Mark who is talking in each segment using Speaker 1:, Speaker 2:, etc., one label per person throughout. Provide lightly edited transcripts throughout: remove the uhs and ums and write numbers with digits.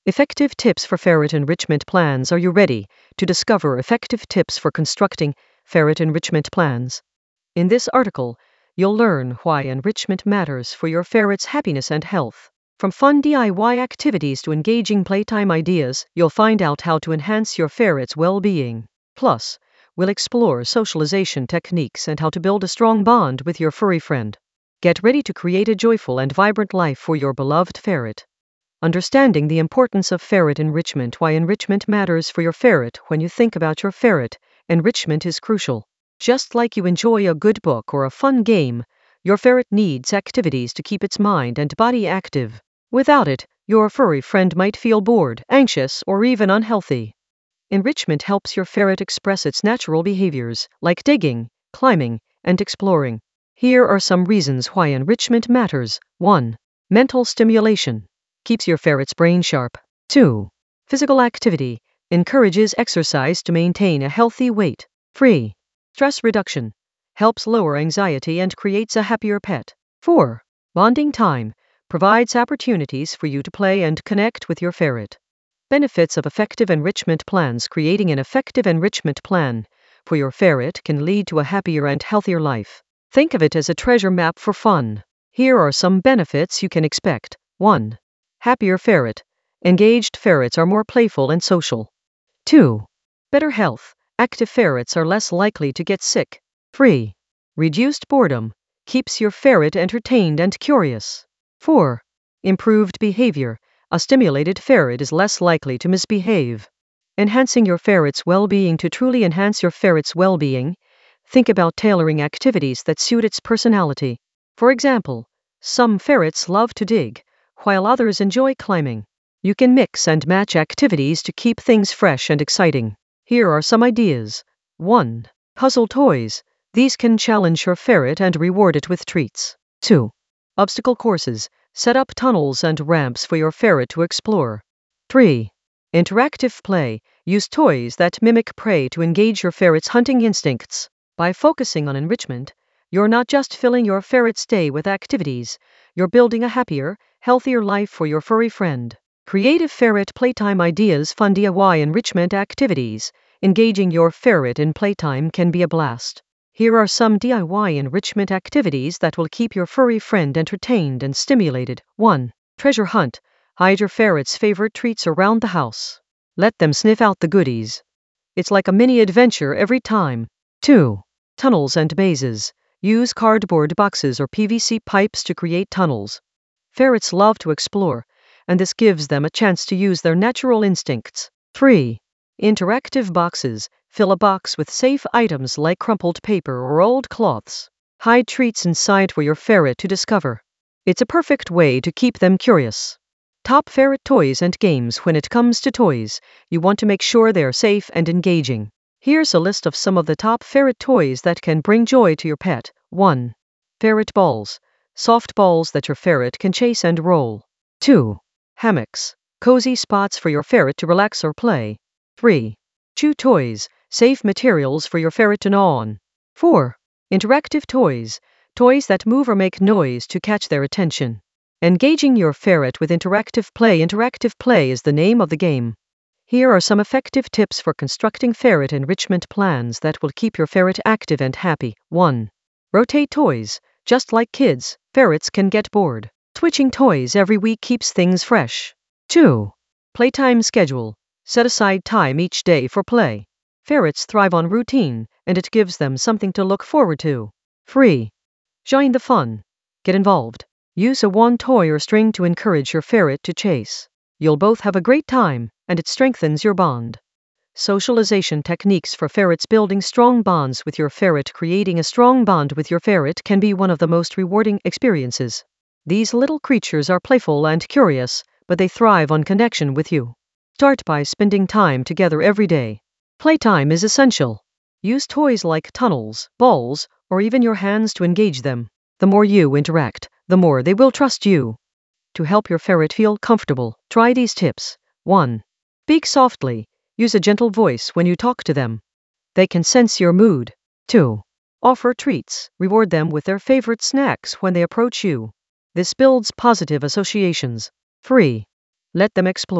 Speaker 1: Effective tips for ferret enrichment plans. Are you ready to discover effective tips for constructing ferret enrichment plans? In this article, you'll learn why enrichment matters for your ferret's happiness and health. From fun DIY activities to engaging playtime ideas, you'll find out how to enhance your ferret's well-being. Plus, we'll explore socialization techniques and how to build a strong bond with your furry friend. Get ready to create a joyful and vibrant life for your beloved ferret. Understanding the importance of ferret enrichment. Why enrichment matters for your ferret. When you think about your ferret, enrichment is crucial. Just like you enjoy a good book or a fun game, your ferret needs activities to keep its mind and body active. Without it, your furry friend might feel bored, anxious, or even unhealthy. Enrichment helps your ferret express its natural behaviors, like digging, climbing, and exploring. Here are some reasons why enrichment matters. 1. Mental stimulation. Keeps your ferret's brain sharp. 2. Physical activity. Encourages exercise to maintain a healthy weight. 3. Stress reduction. Helps lower anxiety and creates a happier pet. 4. Bonding time. Provides opportunities for you to play and connect with your ferret. Benefits of effective enrichment plans. Creating an effective enrichment plan for your ferret can lead to a happier and healthier life. Think of it as a treasure map for fun. Here are some benefits you can expect. 1. Happier ferret. Engaged ferrets are more playful and social. 2. Better health. Active ferrets are less likely to get sick. 3. Reduced boredom. Keeps your ferret entertained and curious. 4. Improved behavior. A stimulated ferret is less likely to misbehave. Enhancing your ferret's well-being. To truly enhance your ferret's well-being, think about tailoring activities that suit its personality. For example, some ferrets love to dig, while others enjoy climbing. You can mix and match activities to keep things fresh and exciting. Here are some ideas. 1. Puzzle toys. These can challenge your ferret and reward it with treats. 2. Obstacle courses. Set up tunnels and ramps for your ferret to explore. 3. Interactive play. Use toys that mimic prey to engage your ferret's hunting instincts. By focusing on enrichment, you're not just filling your ferret's day with activities, you're building a happier, healthier life for your furry friend. Creative ferret playtime ideas. Fun DIY enrichment activities. Engaging your ferret in playtime can be a blast. Here are some DIY enrichment activities that will keep your furry friend entertained and stimulated. 1. Treasure hunt. Hide your ferret's favorite treats around the house. Let them sniff out the goodies. It's like a mini adventure every time. 2. Tunnels and mazes. Use cardboard boxes or PVC pipes to create tunnels. Ferrets love to explore, and this gives them a chance to use their natural instincts. 3. Interactive boxes. Fill a box with safe items like crumpled paper or old cloths. Hide treats inside for your ferret to discover. It's a perfect way to keep them curious. Top ferret toys and games. When it comes to toys, you want to make sure they're safe and engaging. Here's a list of some of the top ferret toys that can bring joy to your pet. 1. Ferret balls. Soft balls that your ferret can chase and roll. 2. Hammocks. Cozy spots for your ferret to relax or play. 3. Chew toys. Safe materials for your ferret to gnaw on. 4. Interactive toys. Toys that move or make noise to catch their attention. Engaging your ferret with interactive play. Interactive play is the name of the game. Here are some effective tips for constructing ferret enrichment plans that will keep your ferret active and happy. 1. Rotate toys. Just like kids, ferrets can get bored. Switching toys every week keeps things fresh. 2. Playtime schedule. Set aside time each day for play. Ferrets thrive on routine, and it gives them something to look forward to. 3. Join the fun. Get involved. Use a wand, toy, or string to encourage your ferret to chase. You'll both have a great time, and it strengthens your bond. Socialization techniques for ferrets. Building strong bonds with your ferret. Creating a strong bond with your ferret can be one of the most rewarding experiences. These little creatures are playful and curious, but they thrive on connection with you. Start by spending time together every day. Playtime is essential. Use toys like tunnels, balls, or even your hands to engage them. The more you interact, the more they will trust you. To help your ferret feel comfortable, try these tips. 1. Speak softly. Use a gentle voice when you talk to them. They can sense your mood. 2. Offer treats. Reward them with their favorite snacks when they approach you. This builds positive associations. 3. Let them explore.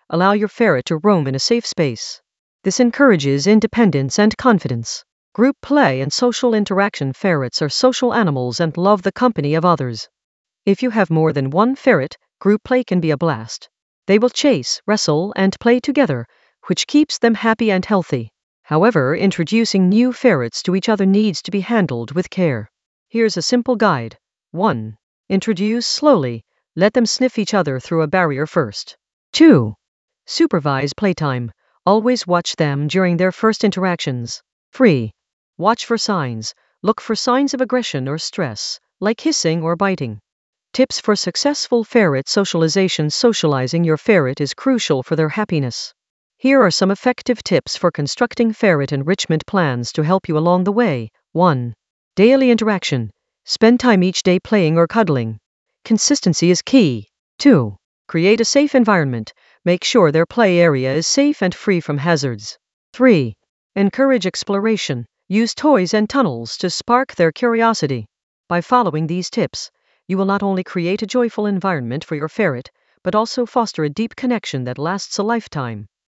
Speaker 1: Allow your ferret to roam in a safe space. This encourages independence and confidence. Group play and social interaction. Ferrets are social animals and love the company of others. If you have more than one ferret, group play can be a blast. They will chase, wrestle, and play together, which keeps them happy and healthy. However, introducing new ferrets to each other needs to be handled with care. Here's a simple guide. 1. Introduce slowly. Let them sniff each other through a barrier first. 2. Supervise playtime. Always watch them during their first interactions. 3. Watch for signs. Look for signs of aggression or stress, like hissing or biting. Tips for successful ferret socialization. Socializing your ferret is crucial for their happiness. Here are some effective tips for constructing ferret enrichment plans to help you along the way. 1. Daily interaction. Spend time each day playing or cuddling. Consistency is key. 2. Create a safe environment. Make sure their play area is safe and free from hazards. 3. Encourage exploration. Use toys and tunnels to spark their curiosity. By following these tips, you will not only create a joyful environment for your ferret, but also foster a deep connection that lasts a lifetime.